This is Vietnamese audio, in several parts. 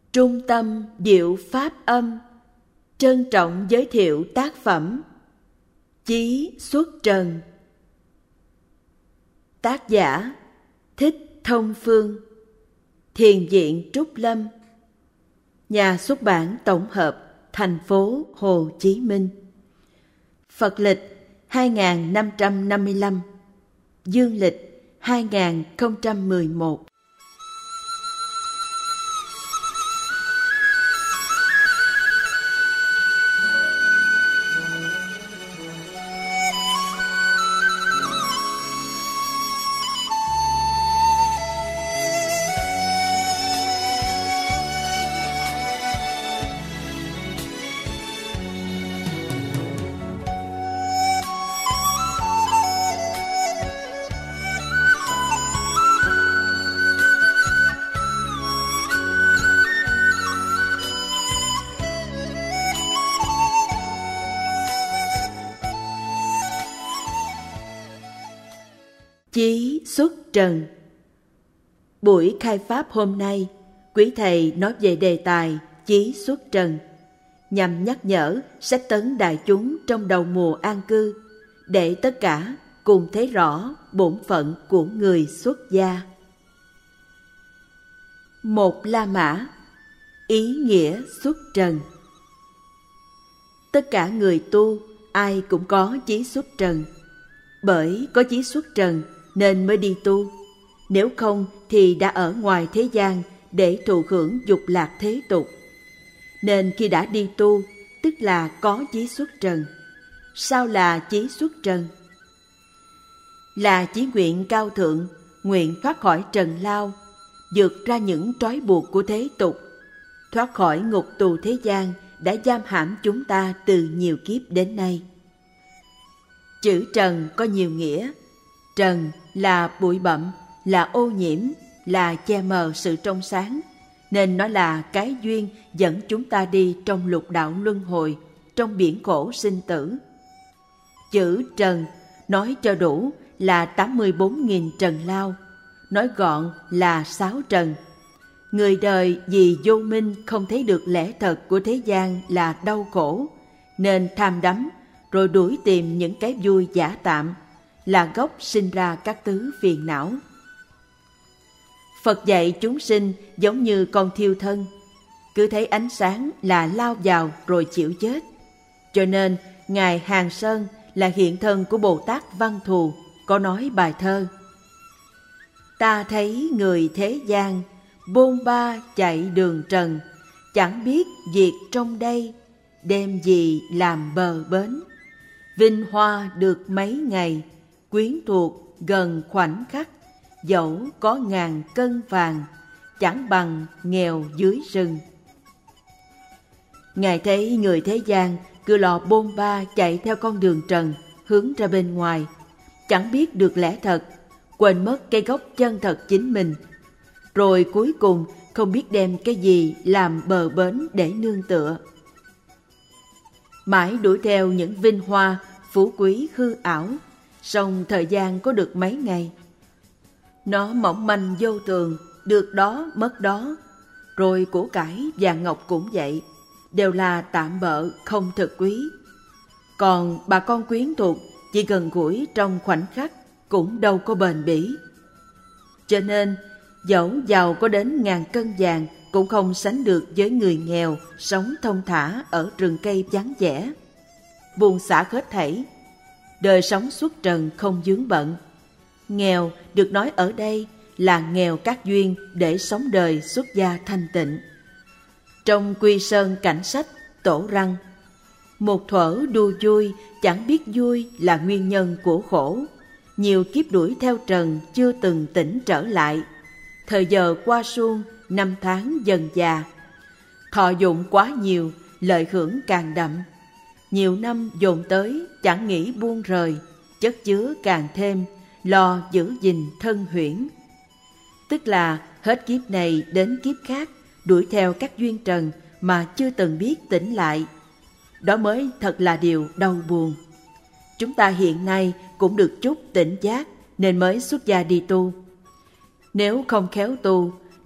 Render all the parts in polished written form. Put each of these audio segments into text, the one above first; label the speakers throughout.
Speaker 1: Trung tâm Diệu Pháp Âm trân trọng giới thiệu tác phẩm Chí Xuất Trần. Tác giả Thích Thông Phương, Thiền viện Trúc Lâm, nhà xuất bản tổng hợp, thành phố Hồ Chí Minh. Phật lịch 2555, dương lịch 2011. Chí Xuất Trần. Buổi khai pháp hôm nay, quý thầy nói về đề tài Chí Xuất Trần, nhằm nhắc nhở sách tấn đại chúng trong đầu mùa an cư, để tất cả cùng thấy rõ bổn phận của người xuất gia. Một La Mã, ý nghĩa xuất trần. Tất cả người tu, ai cũng có chí xuất trần. Bởi có chí xuất trần nên mới đi tu, nếu không thì đã ở ngoài thế gian để thụ hưởng dục lạc thế tục. Nên khi đã đi tu, tức là có chí xuất trần. Sao là chí xuất trần? Là chí nguyện cao thượng, nguyện thoát khỏi trần lao, vượt ra những trói buộc của thế tục, thoát khỏi ngục tù thế gian đã giam hãm chúng ta từ nhiều kiếp đến nay. Chữ trần có nhiều nghĩa. Trần là bụi bặm, là ô nhiễm, là che mờ sự trong sáng, nên nó là cái duyên dẫn chúng ta đi trong lục đạo luân hồi, trong biển khổ sinh tử. Chữ trần nói cho đủ là 84.000 trần lao, nói gọn là 6 trần. Người đời vì vô minh không thấy được lẽ thật của thế gian là đau khổ, nên tham đắm, rồi đuổi tìm những cái vui giả tạm, là gốc sinh ra các thứ phiền não. Phật dạy chúng sinh giống như con thiêu thân, cứ thấy ánh sáng là lao vào rồi chịu chết. Cho nên Ngài Hàng Sơn là hiện thân của Bồ Tát Văn Thù có nói bài thơ: Ta thấy người thế gian bôn ba chạy đường trần, chẳng biết việc trong đây, đem gì làm bờ bến. Vinh hoa được mấy ngày, quyến thuộc gần khoảnh khắc, dẫu có ngàn cân vàng, chẳng bằng nghèo dưới rừng. Ngài thấy người thế gian cứ lò bôn ba chạy theo con đường trần, hướng ra bên ngoài, chẳng biết được lẽ thật, quên mất cái gốc chân thật chính mình, rồi cuối cùng không biết đem cái gì làm bờ bến để nương tựa. Mãi đuổi theo những vinh hoa, phú quý hư ảo, song thời gian có được mấy ngày. Nó mỏng manh vô tường, được đó mất đó, rồi của cải vàng ngọc cũng vậy, đều là tạm bợ không thực quý. Còn bà con quyến thuộc chỉ gần gũi trong khoảnh khắc, cũng đâu có bền bỉ. Cho nên dẫu giàu có đến ngàn cân vàng cũng không sánh được với người nghèo sống thong thả ở rừng cây vắng vẻ, buông xả hết thảy, đời sống xuất trần không vướng bận. Nghèo được nói ở đây là nghèo các duyên để sống đời xuất gia thanh tịnh. Trong Quy Sơn Cảnh Sách Tổ Răng: một thuở đua vui, chẳng biết vui là nguyên nhân của khổ. Nhiều kiếp đuổi theo trần chưa từng tỉnh trở lại. Thời giờ qua suông, năm tháng dần già. Thọ dụng quá nhiều, lợi hưởng càng đậm. Nhiều năm dồn tới, chẳng nghĩ buông rời, chất chứa càng thêm, lo giữ gìn thân huyễn. Tức là hết kiếp này đến kiếp khác, đuổi theo các duyên trần mà chưa từng biết tỉnh lại. Đó mới thật là điều đau buồn. Chúng ta hiện nay cũng được chút tỉnh giác nên mới xuất gia đi tu. Nếu không khéo tu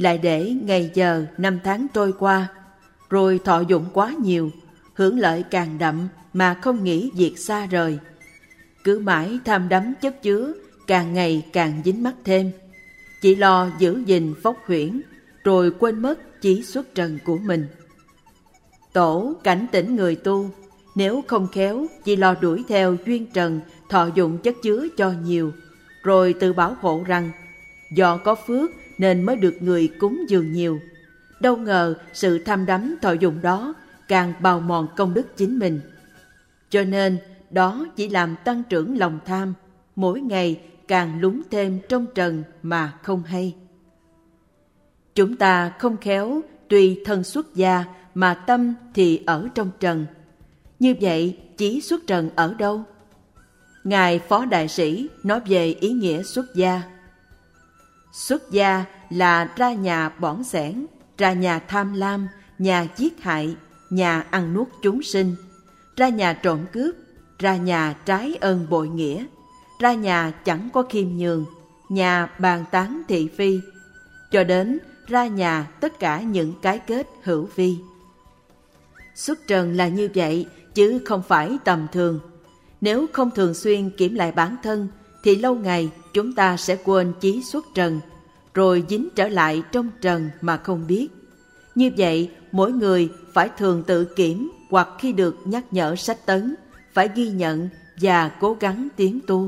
Speaker 1: lại để ngày giờ năm tháng trôi qua, rồi thọ dụng quá nhiều, hưởng lợi càng đậm mà không nghĩ việc xa rời. Cứ mãi tham đắm chất chứa, càng ngày càng dính mắc thêm, chỉ lo giữ gìn phốc huyễn, rồi quên mất chí xuất trần của mình. Tổ cảnh tỉnh người tu, nếu không khéo chỉ lo đuổi theo duyên trần, thọ dụng chất chứa cho nhiều, rồi tự bảo hộ rằng do có phước nên mới được người cúng dường nhiều. Đâu ngờ sự tham đắm thọ dụng đó càng bào mòn công đức chính mình. Cho nên đó chỉ làm tăng trưởng lòng tham, mỗi ngày càng lún thêm trong trần mà không hay. Chúng ta không khéo, tuy thân xuất gia mà tâm thì ở trong trần. Như vậy, chí xuất trần ở đâu? Ngài Phó Đại Sĩ nói về ý nghĩa xuất gia. Xuất gia là ra nhà bỏn xẻn, ra nhà tham lam, nhà giết hại, nhà ăn nuốt chúng sinh, ra nhà trộm cướp, ra nhà trái ơn bội nghĩa, ra nhà chẳng có khiêm nhường, nhà bàn tán thị phi, cho đến ra nhà tất cả những cái kết hữu vi. Xuất trần là như vậy, chứ không phải tầm thường. Nếu không thường xuyên kiểm lại bản thân, thì lâu ngày chúng ta sẽ quên chí xuất trần, rồi dính trở lại trong trần mà không biết. Như vậy, mỗi người phải thường tự kiểm, hoặc khi được nhắc nhở sách tấn, phải ghi nhận và cố gắng tiến tu.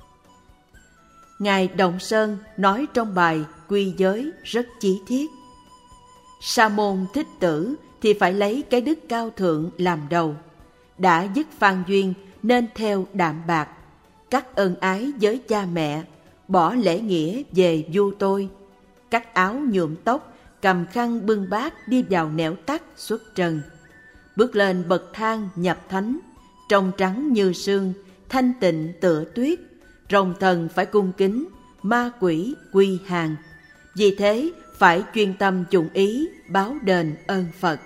Speaker 1: Ngài Động Sơn nói trong bài Quy Giới rất chí thiết. Sa môn Thích Tử thì phải lấy cái đức cao thượng làm đầu. Đã dứt phan duyên nên theo đạm bạc, cắt ân ái với cha mẹ, bỏ lễ nghĩa về vua tôi, cắt áo nhuộm tóc, cầm khăn bưng bát đi vào nẻo tắt xuất trần. Bước lên bậc thang nhập thánh, trong trắng như sương, thanh tịnh tựa tuyết, rồng thần phải cung kính, ma quỷ quy hàng. Vì thế phải chuyên tâm dụng ý báo đền ơn Phật.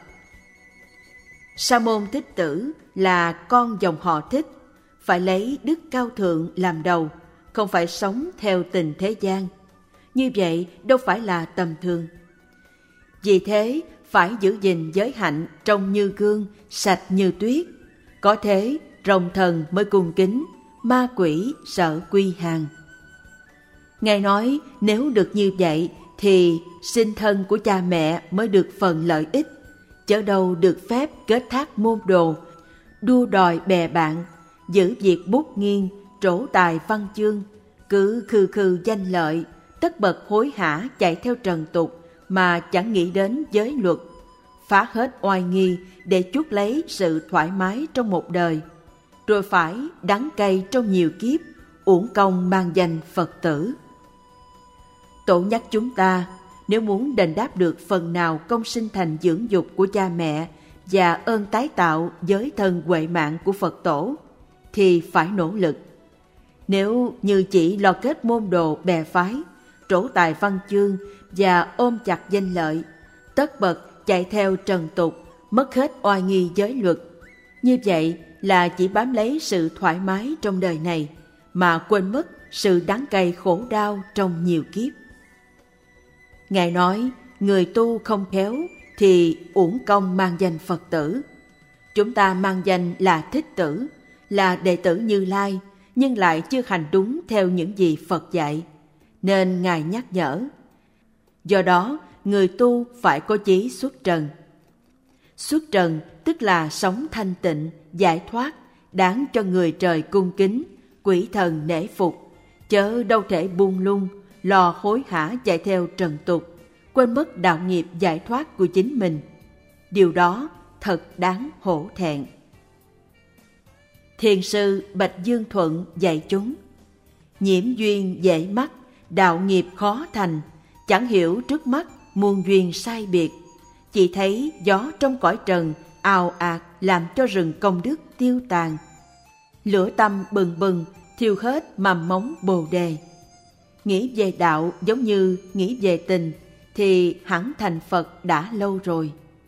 Speaker 1: Sa môn Thích Tử là con dòng họ Thích, phải lấy đức cao thượng làm đầu, không phải sống theo tình thế gian. Như vậy đâu phải là tầm thường. Vì thế phải giữ gìn giới hạnh trông như gương, sạch như tuyết. Có thế rồng thần mới cung kính, ma quỷ sợ quy hàng. Ngài nói nếu được như vậy thì sinh thân của cha mẹ mới được phần lợi ích, chớ đâu được phép kết thác môn đồ, đua đòi bè bạn, giữ việc bút nghiêng, trổ tài văn chương, cứ khư khư danh lợi, tất bật hối hả chạy theo trần tục mà chẳng nghĩ đến giới luật, phá hết oai nghi để chuốc lấy sự thoải mái trong một đời, rồi phải đắng cay trong nhiều kiếp, uổng công mang danh Phật tử. Tổ nhắc chúng ta, nếu muốn đền đáp được phần nào công sinh thành dưỡng dục của cha mẹ và ơn tái tạo giới thân huệ mạng của Phật tổ, thì phải nỗ lực. Nếu như chỉ lo kết môn đồ bè phái, trổ tài văn chương và ôm chặt danh lợi, tất bật chạy theo trần tục, mất hết oai nghi giới luật, như vậy là chỉ bám lấy sự thoải mái trong đời này mà quên mất sự đắng cay khổ đau trong nhiều kiếp. Ngài nói người tu không khéo thì uổng công mang danh Phật tử. Chúng ta mang danh là Thích Tử, là đệ tử Như Lai, nhưng lại chưa hành đúng theo những gì Phật dạy, nên Ngài nhắc nhở. Do đó, người tu phải có chí xuất trần. Xuất trần tức là sống thanh tịnh, giải thoát, đáng cho người trời cung kính, quỷ thần nể phục, chớ đâu thể buông lung, lo hối hả chạy theo trần tục, quên mất đạo nghiệp giải thoát của chính mình. Điều đó thật đáng hổ thẹn. Thiền sư Bạch Dương Thuận dạy chúng: nhiễm duyên dễ mắc, đạo nghiệp khó thành, chẳng hiểu trước mắt muôn duyên sai biệt, chỉ thấy gió trong cõi trần ào ạt làm cho rừng công đức tiêu tàn. Lửa tâm bừng bừng thiêu hết mầm mống bồ đề. Nghĩ về đạo giống như nghĩ về tình thì hẳn thành Phật đã lâu rồi.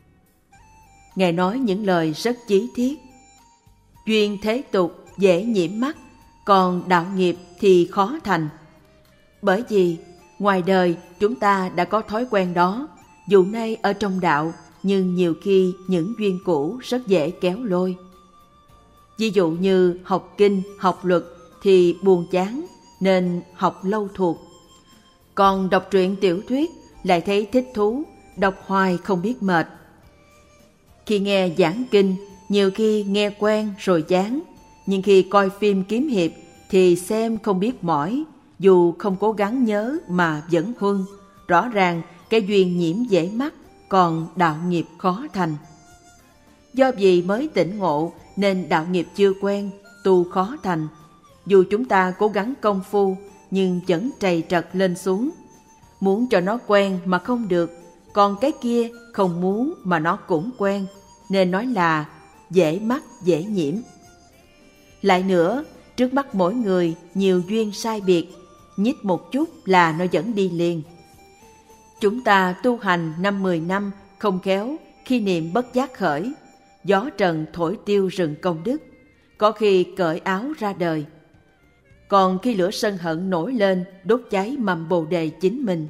Speaker 1: Ngài nói những lời rất chí thiết. Duyên thế tục dễ nhiễm mắc, còn đạo nghiệp thì khó thành. Bởi vì Ngoài đời chúng ta đã có thói quen đó, dù nay ở trong đạo, nhưng nhiều khi những duyên cũ rất dễ kéo lôi. Ví dụ như học kinh, học luật thì buồn chán nên học lâu thuộc. Còn đọc truyện tiểu thuyết lại thấy thích thú, đọc hoài không biết mệt. Khi nghe giảng kinh, nhiều khi nghe quen rồi chán, nhưng khi coi phim kiếm hiệp thì xem không biết mỏi, dù không cố gắng nhớ mà vẫn huân. Rõ ràng cái duyên nhiễm dễ mắc, còn đạo nghiệp khó thành. Do vì mới tỉnh ngộ nên đạo nghiệp chưa quen, tu khó thành. Dù chúng ta cố gắng công phu nhưng vẫn trầy trật lên xuống. Muốn cho nó quen mà không được, còn cái kia không muốn mà nó cũng quen, nên nói là dễ mắc dễ nhiễm. Lại nữa, trước mắt mỗi người nhiều duyên sai biệt, nhích một chút là nó vẫn đi liền. Chúng ta tu hành 5-10 năm không khéo, khi niệm bất giác khởi, gió trần thổi tiêu rừng công đức, có khi cởi áo ra đời. Còn khi lửa sân hận nổi lên, đốt cháy mầm bồ đề chính mình.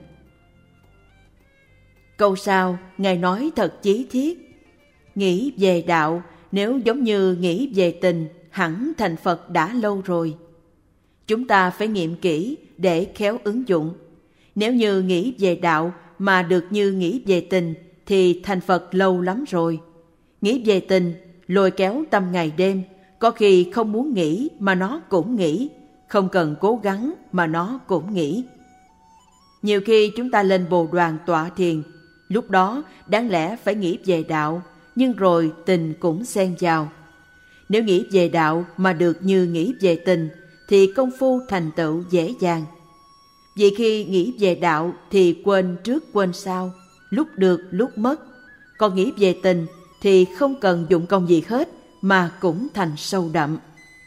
Speaker 1: Câu sau, Ngài nói thật chí thiết. Nghĩ về đạo, nếu giống như nghĩ về tình, hẳn thành Phật đã lâu rồi. Chúng ta phải nghiệm kỹ để khéo ứng dụng. Nếu như nghĩ về đạo mà được như nghĩ về tình, thì thành Phật lâu lắm rồi. Nghĩ về tình, lôi kéo tâm ngày đêm, có khi không muốn nghĩ mà nó cũng nghĩ, không cần cố gắng mà nó cũng nghĩ. Nhiều khi chúng ta lên bồ đoàn tọa thiền, lúc đó đáng lẽ phải nghĩ về đạo, nhưng rồi tình cũng xen vào. Nếu nghĩ về đạo mà được như nghĩ về tình, thì công phu thành tựu dễ dàng. Vì khi nghĩ về đạo thì quên trước quên sau, lúc được lúc mất. Còn nghĩ về tình thì không cần dụng công gì hết mà cũng thành sâu đậm.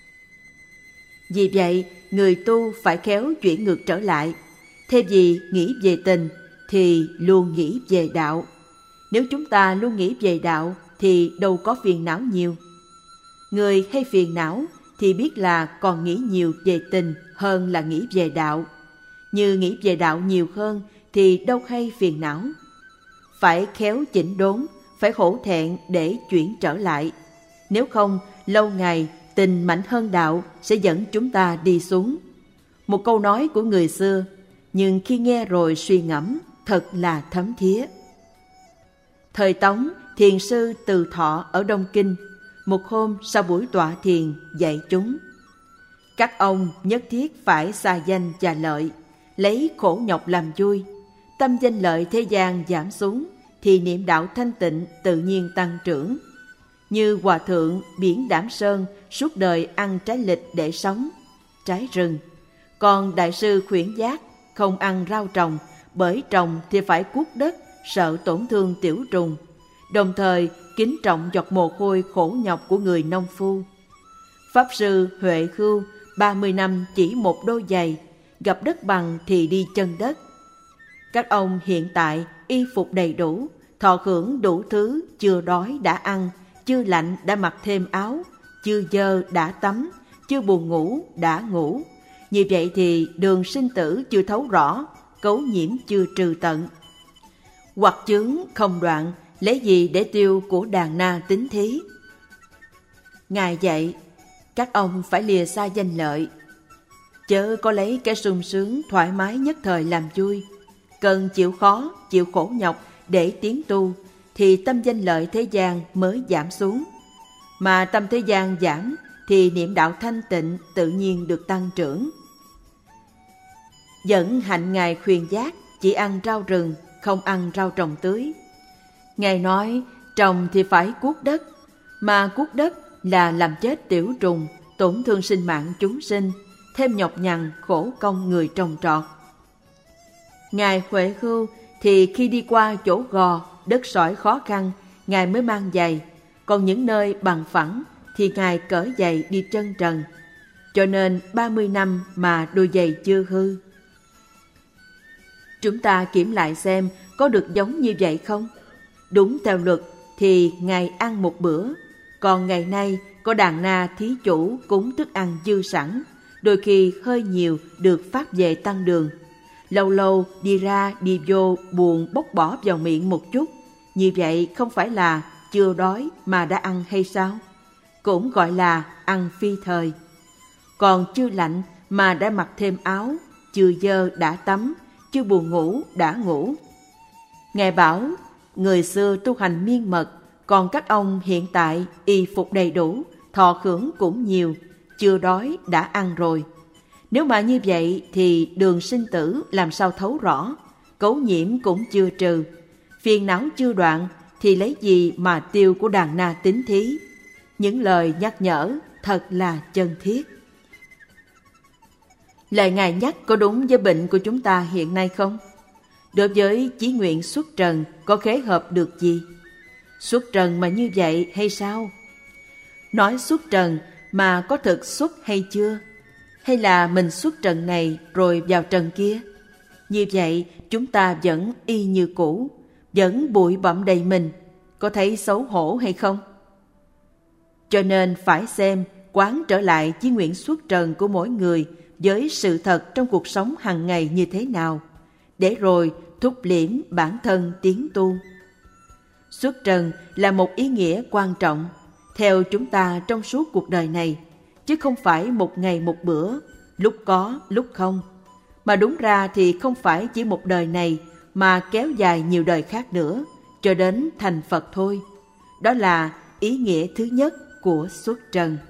Speaker 1: Vì vậy, người tu phải khéo chuyển ngược trở lại. Thay vì nghĩ về tình thì luôn nghĩ về đạo. Nếu chúng ta luôn nghĩ về đạo thì đâu có phiền não nhiều. Người hay phiền não thì biết là còn nghĩ nhiều về tình hơn là nghĩ về đạo. Như nghĩ về đạo nhiều hơn thì đâu hay phiền não. Phải khéo chỉnh đốn, phải hổ thẹn để chuyển trở lại. Nếu không, lâu ngày tình mạnh hơn đạo sẽ dẫn chúng ta đi xuống. Một câu nói của người xưa, nhưng khi nghe rồi suy ngẫm, thật là thấm thía. Thời Tống, thiền sư Từ Thọ ở Đông Kinh, một hôm sau buổi tọa thiền dạy chúng: các ông nhất thiết phải xa danh và lợi, lấy khổ nhọc làm vui. Tâm danh lợi thế gian giảm xuống, thì niệm đạo thanh tịnh tự nhiên tăng trưởng. Như Hòa Thượng Biển Đảm Sơn suốt đời ăn trái lịch để sống, trái rừng. Còn Đại sư Khuyển Giác không ăn rau trồng, bởi trồng thì phải cuốc đất, sợ tổn thương tiểu trùng. Đồng thời kính trọng giọt mồ hôi khổ nhọc của người nông phu. Pháp sư Huệ Khưu 30 năm chỉ một đôi giày, gặp đất bằng thì đi chân đất. Các ông hiện tại y phục đầy đủ, thọ hưởng đủ thứ, chưa đói đã ăn, chưa lạnh đã mặc thêm áo, chưa dơ đã tắm, chưa buồn ngủ đã ngủ. Như vậy thì đường sinh tử chưa thấu rõ, cấu nhiễm chưa trừ tận. Hoặc chướng không đoạn, lấy gì để tiêu của đàn na tính thí. Ngài dạy, các ông phải lìa xa danh lợi, chớ có lấy cái sung sướng thoải mái nhất thời làm vui. Cần chịu khó, chịu khổ nhọc để tiến tu, thì tâm danh lợi thế gian mới giảm xuống. Mà tâm thế gian giảm, thì niệm đạo thanh tịnh tự nhiên được tăng trưởng. Dẫn hạnh Ngài Khuyên Giác chỉ ăn rau rừng, không ăn rau trồng tưới. Ngài nói trồng thì phải cuốc đất, mà cuốc đất là làm chết tiểu trùng, tổn thương sinh mạng chúng sinh, thêm nhọc nhằn khổ công người trồng trọt. Ngài Huệ Khưu thì khi đi qua chỗ gò, đất sỏi khó khăn, Ngài mới mang giày, còn những nơi bằng phẳng thì Ngài cởi giày đi chân trần. Cho nên 30 năm mà đôi giày chưa hư. Chúng ta kiểm lại xem có được giống như vậy không? Đúng theo luật thì Ngài ăn một bữa, còn ngày nay có đàn na thí chủ cúng thức ăn dư sẵn, đôi khi hơi nhiều được phát về tăng đường. Lâu lâu đi ra đi vô buồn bốc bỏ vào miệng một chút, như vậy không phải là chưa đói mà đã ăn hay sao? Cũng gọi là ăn phi thời. Còn chưa lạnh mà đã mặc thêm áo, chưa dơ đã tắm, chưa buồn ngủ đã ngủ. Ngài bảo người xưa tu hành miên mật, còn các ông hiện tại y phục đầy đủ, thọ hưởng cũng nhiều, chưa đói đã ăn rồi. Nếu mà như vậy thì đường sinh tử làm sao thấu rõ, cấu nhiễm cũng chưa trừ, phiền não chưa đoạn thì lấy gì mà tiêu của đàn na tín thí. Những lời nhắc nhở thật là chân thiết. Lời Ngài nhắc có đúng với bệnh của chúng ta hiện nay không? Đối với chí nguyện xuất trần có khế hợp được gì? Xuất trần mà như vậy hay sao? Nói xuất trần mà có thực xuất hay chưa? Hay là mình xuất trần này rồi vào trần kia? Như vậy chúng ta vẫn y như cũ, vẫn bụi bặm đầy mình, có thấy xấu hổ hay không? Cho nên phải xem, quán trở lại chí nguyện xuất trần của mỗi người với sự thật trong cuộc sống hàng ngày như thế nào, để rồi thúc liễm bản thân tiến tu. Xuất trần là một ý nghĩa quan trọng theo chúng ta trong suốt cuộc đời này, chứ không phải một ngày một bữa, lúc có lúc không. Mà đúng ra thì không phải chỉ một đời này mà kéo dài nhiều đời khác nữa, cho đến thành Phật thôi. Đó là ý nghĩa thứ nhất của xuất trần.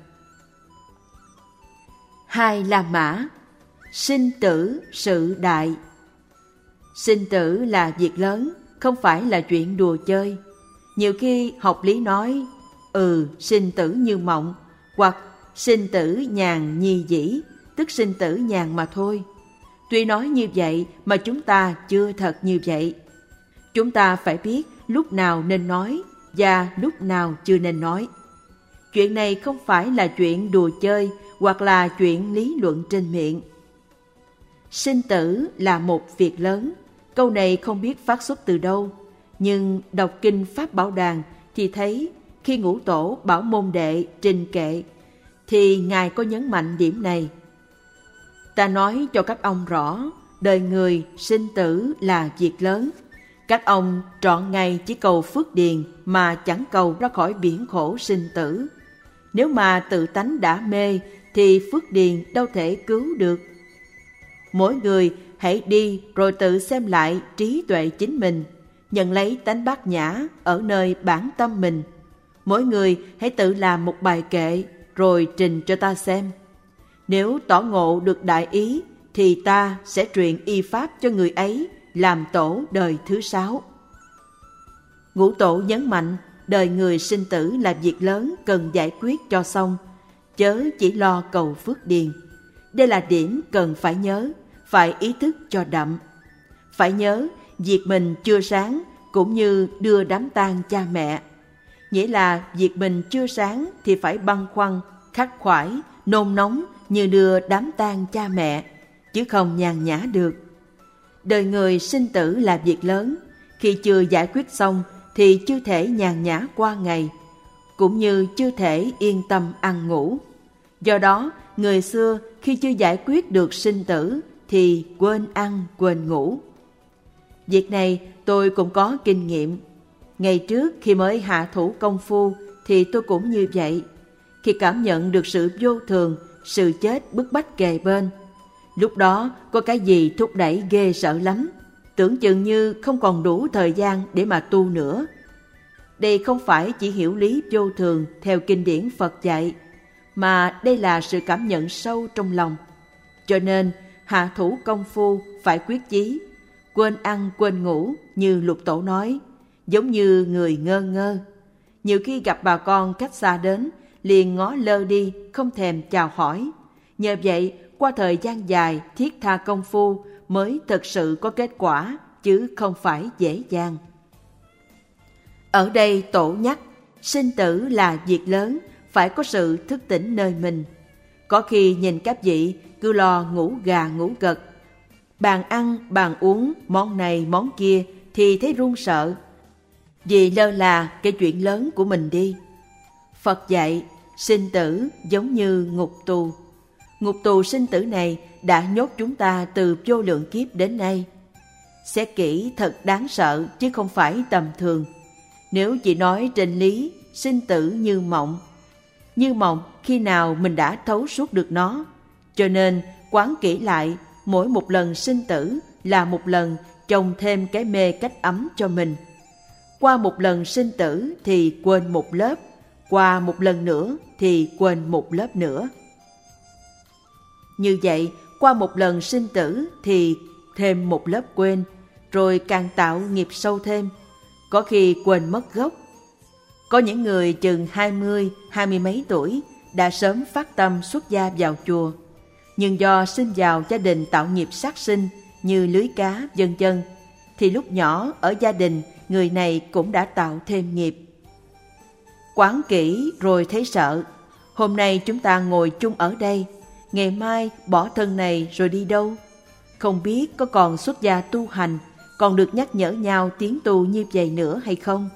Speaker 1: 2 La Mã. Sinh tử sự đại. Sinh tử là việc lớn, không phải là chuyện đùa chơi. Nhiều khi học lý nói, sinh tử như mộng, hoặc sinh tử nhàn nhi dĩ, tức sinh tử nhàn mà thôi. Tuy nói như vậy mà chúng ta chưa thật như vậy. Chúng ta phải biết lúc nào nên nói và lúc nào chưa nên nói. Chuyện này không phải là chuyện đùa chơi hoặc là chuyện lý luận trên miệng. Sinh tử là một việc lớn. Câu này không biết phát xuất từ đâu, nhưng đọc kinh Pháp Bảo Đàn thì thấy khi Ngũ Tổ bảo môn đệ trình kệ thì Ngài có nhấn mạnh điểm này. Ta nói cho các ông rõ, đời người sinh tử là việc lớn. Các ông trọn ngày chỉ cầu phước điền mà chẳng cầu ra khỏi biển khổ sinh tử. Nếu mà tự tánh đã mê thì phước điền đâu thể cứu được. Mỗi người hãy đi rồi tự xem lại trí tuệ chính mình, nhận lấy tánh bát nhã ở nơi bản tâm mình. Mỗi người hãy tự làm một bài kệ rồi trình cho ta xem. Nếu tỏ ngộ được đại ý thì ta sẽ truyền y pháp cho người ấy làm tổ đời thứ 6. Ngũ Tổ nhấn mạnh đời người sinh tử là việc lớn cần giải quyết cho xong, chớ chỉ lo cầu phước điền. Đây là điểm cần phải nhớ, phải ý thức cho đậm. Phải nhớ việc mình chưa sáng cũng như đưa đám tang cha mẹ. Nghĩa là việc mình chưa sáng thì phải băn khoăn, khắc khoải, nôn nóng như đưa đám tang cha mẹ, chứ không nhàn nhã được. Đời người sinh tử là việc lớn, khi chưa giải quyết xong thì chưa thể nhàn nhã qua ngày, cũng như chưa thể yên tâm ăn ngủ. Do đó, người xưa khi chưa giải quyết được sinh tử thì quên ăn, quên ngủ. Việc này tôi cũng có kinh nghiệm. Ngày trước khi mới hạ thủ công phu thì tôi cũng như vậy. Khi cảm nhận được sự vô thường, sự chết bức bách kề bên, lúc đó có cái gì thúc đẩy ghê sợ lắm, tưởng chừng như không còn đủ thời gian để mà tu nữa. Đây không phải chỉ hiểu lý vô thường theo kinh điển Phật dạy, mà đây là sự cảm nhận sâu trong lòng. Cho nên hạ thủ công phu phải quyết chí, quên ăn quên ngủ như Lục Tổ nói, giống như người ngơ ngơ. Nhiều khi gặp bà con cách xa đến, liền ngó lơ đi, không thèm chào hỏi. Nhờ vậy, qua thời gian dài thiết tha công phu mới thực sự có kết quả, chứ không phải dễ dàng. Ở đây Tổ nhắc, sinh tử là việc lớn, phải có sự thức tỉnh nơi mình. Có khi nhìn các vị cứ lo ngủ gà ngủ gật, bàn ăn, bàn uống, món này món kia thì thấy run sợ, vì lơ là cái chuyện lớn của mình đi. Phật dạy, sinh tử giống như ngục tù. Ngục tù sinh tử này đã nhốt chúng ta từ vô lượng kiếp đến nay. Xét kỹ thật đáng sợ chứ không phải tầm thường. Nếu chỉ nói trên lý, sinh tử như mộng. Như mộng khi nào mình đã thấu suốt được nó. Cho nên quán kỹ lại, mỗi một lần sinh tử là một lần chồng thêm cái mê cách ấm cho mình. Qua một lần sinh tử thì quên một lớp, qua một lần nữa thì quên một lớp nữa. Như vậy, qua một lần sinh tử thì thêm một lớp quên, rồi càng tạo nghiệp sâu thêm, có khi quên mất gốc. Có những người chừng 20, 20 mấy tuổi đã sớm phát tâm xuất gia vào chùa, nhưng do sinh vào gia đình tạo nghiệp sát sinh như lưới cá vân vân, thì lúc nhỏ ở gia đình người này cũng đã tạo thêm nghiệp. Quán kỹ rồi thấy sợ. Hôm nay chúng ta ngồi chung ở đây, ngày mai bỏ thân này rồi đi đâu? Không biết có còn xuất gia tu hành, còn được nhắc nhở nhau tiến tu như vậy nữa hay không?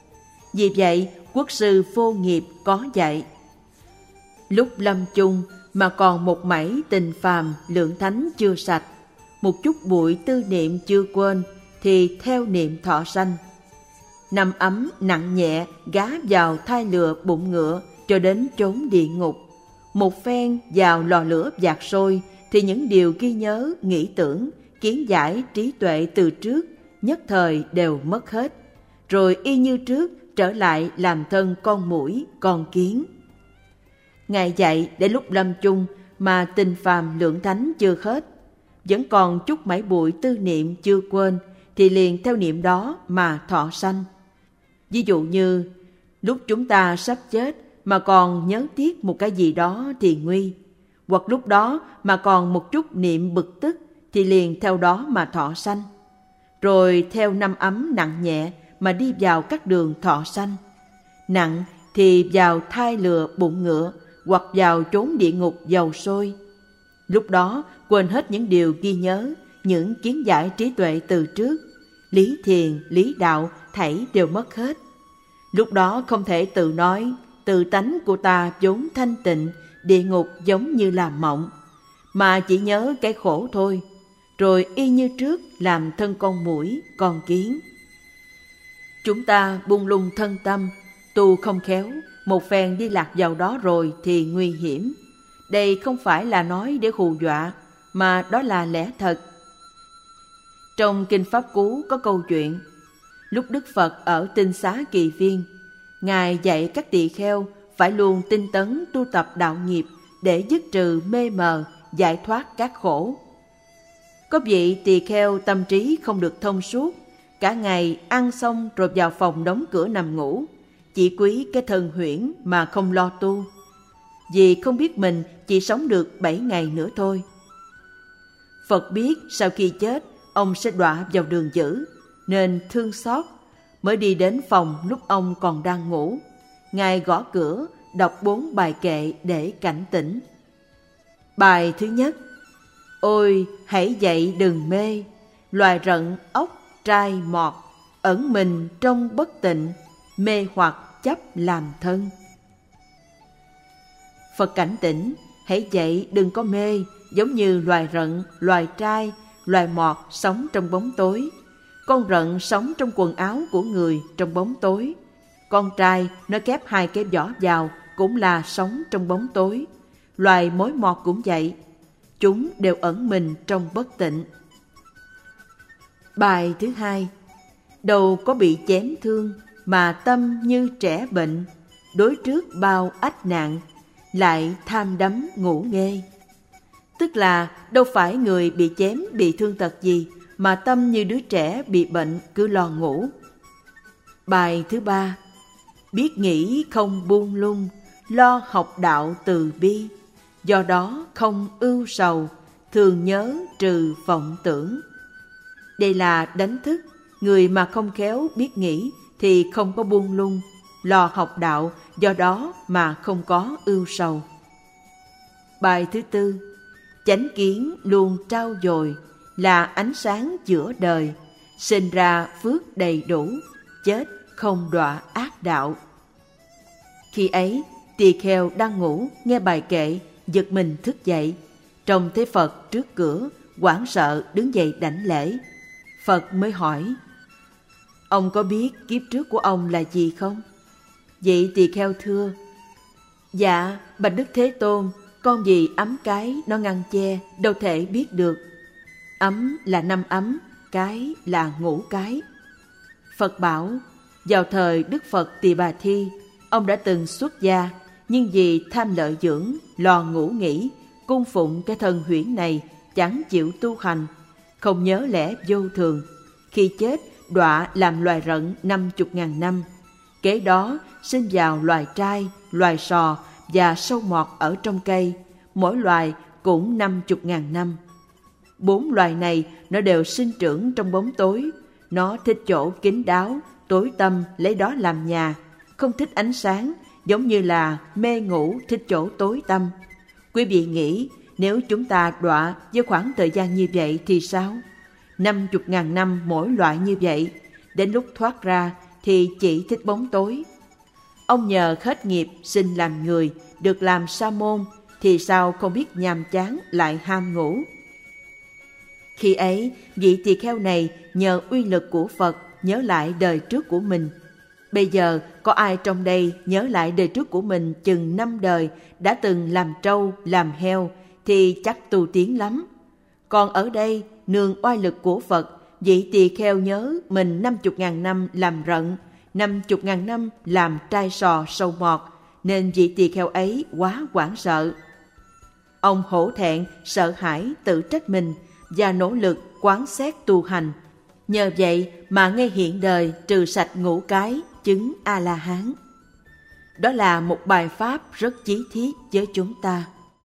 Speaker 1: Vì vậy, quốc sư Vô Nghiệp có dạy: lúc lâm chung mà còn một mảy tình phàm lượng thánh chưa sạch, một chút bụi tư niệm chưa quên, thì theo niệm thọ sanh. Nằm ấm nặng nhẹ gá vào thai lừa bụng ngựa cho đến chốn địa ngục. Một phen vào lò lửa dạt sôi, thì những điều ghi nhớ, nghĩ tưởng, kiến giải, trí tuệ từ trước nhất thời đều mất hết, rồi y như trước trở lại làm thân con muỗi, con kiến. Ngài dạy để lúc lâm chung mà tình phàm lượng thánh chưa hết, vẫn còn chút mảy bụi tư niệm chưa quên, thì liền theo niệm đó mà thọ sanh. Ví dụ như lúc chúng ta sắp chết mà còn nhớ tiếc một cái gì đó thì nguy, hoặc lúc đó mà còn một chút niệm bực tức thì liền theo đó mà thọ sanh, rồi theo năm ấm nặng nhẹ mà đi vào các đường thọ sanh. Nặng thì vào thai lừa bụng ngựa, hoặc vào chốn địa ngục dầu sôi. Lúc đó quên hết những điều ghi nhớ, những kiến giải trí tuệ từ trước, lý thiền, lý đạo thảy đều mất hết. Lúc đó không thể tự nói tự tánh của ta vốn thanh tịnh, địa ngục giống như là mộng, mà chỉ nhớ cái khổ thôi, rồi y như trước làm thân con muỗi, con kiến. Chúng ta buông lung thân tâm, tu không khéo, một phen đi lạc vào đó rồi thì nguy hiểm. Đây không phải là nói để hù dọa, mà đó là lẽ thật. Trong Kinh Pháp Cú có câu chuyện, lúc Đức Phật ở Tinh Xá Kỳ Viên, Ngài dạy các tỳ kheo phải luôn tinh tấn tu tập đạo nghiệp để dứt trừ mê mờ, giải thoát các khổ. Có vị tỳ kheo tâm trí không được thông suốt, cả ngày ăn xong rồi vào phòng đóng cửa nằm ngủ, chỉ quý cái thân huyễn mà không lo tu, vì không biết mình chỉ sống được 7 ngày nữa thôi. Phật biết sau khi chết ông sẽ đọa vào đường dữ, nên thương xót, mới đi đến phòng lúc ông còn đang ngủ. Ngài gõ cửa, đọc 4 bài kệ để cảnh tỉnh. Bài thứ nhất: ôi hãy dậy đừng mê, loài rận ốc trai mọt, ẩn mình trong bất tịnh, mê hoặc chấp làm thân. Phật cảnh tỉnh, hãy dậy đừng có mê, giống như loài rận, loài trai, loài mọt sống trong bóng tối. Con rận sống trong quần áo của người trong bóng tối. Con trai nó kép 2 cái vỏ vào cũng là sống trong bóng tối. Loài mối mọt cũng vậy, chúng đều ẩn mình trong bất tịnh. Bài thứ hai: đầu có bị chém thương, mà tâm như trẻ bệnh, đối trước bao ách nạn, lại tham đắm ngủ nghê. Tức là đâu phải người bị chém bị thương tật gì, mà tâm như đứa trẻ bị bệnh cứ lo ngủ. Bài thứ ba: biết nghĩ không buông lung, lo học đạo từ bi, do đó không ưu sầu, thường nhớ trừ vọng tưởng. Đây là đánh thức, người mà không khéo biết nghĩ thì không có buông lung, lo học đạo, do đó mà không có ưu sầu. Bài thứ tư: chánh kiến luôn trao dồi, là ánh sáng giữa đời, sinh ra phước đầy đủ, chết không đọa ác đạo. Khi ấy, tỳ kheo đang ngủ nghe bài kệ giật mình thức dậy, trông thấy Phật trước cửa, hoảng sợ đứng dậy đảnh lễ. Phật mới hỏi: ông có biết kiếp trước của ông là gì không? Vị tỳ kheo thưa: dạ, bạch Đức Thế Tôn, con vì ấm cái nó ngăn che, đâu thể biết được. Ấm là 5 ấm, cái là ngũ cái. Phật bảo: vào thời Đức Phật Tỳ Bà Thi, ông đã từng xuất gia, nhưng vì tham lợi dưỡng, lo ngủ nghỉ, cung phụng cái thân huyễn này, chẳng chịu tu hành, không nhớ lẽ vô thường. Khi chết, đọa làm loài rận 50.000 năm. Kế đó sinh vào loài trai, loài sò và sâu mọt ở trong cây, mỗi loài cũng 50.000 năm. 4 loài này nó đều sinh trưởng trong bóng tối. Nó thích chỗ kín đáo, tối tăm, lấy đó làm nhà, không thích ánh sáng, giống như là mê ngủ thích chỗ tối tăm. Quý vị nghĩ nếu chúng ta đọa với khoảng thời gian như vậy thì sao? 50.000 năm mỗi loại như vậy, đến lúc thoát ra thì chỉ thích bóng tối. Ông nhờ hết nghiệp sinh làm người, được làm sa môn, thì sao không biết nhàm chán lại ham ngủ. Khi ấy, vị tỳ kheo này nhờ uy lực của Phật nhớ lại đời trước của mình. Bây giờ có ai trong đây nhớ lại đời trước của mình chừng 5 đời đã từng làm trâu, làm heo thì chắc tu tiến lắm. Còn ở đây, nương oai lực của Phật, vị tỳ kheo nhớ mình 50.000 năm làm rận, 50.000 năm làm trai sò sâu mọt, nên vị tỳ kheo ấy quá hoảng sợ. Ông hổ thẹn, sợ hãi, tự trách mình và nỗ lực quán xét tu hành. Nhờ vậy mà ngay hiện đời trừ sạch ngũ cái, chứng A-la-hán. Đó là một bài pháp rất chí thiết với chúng ta.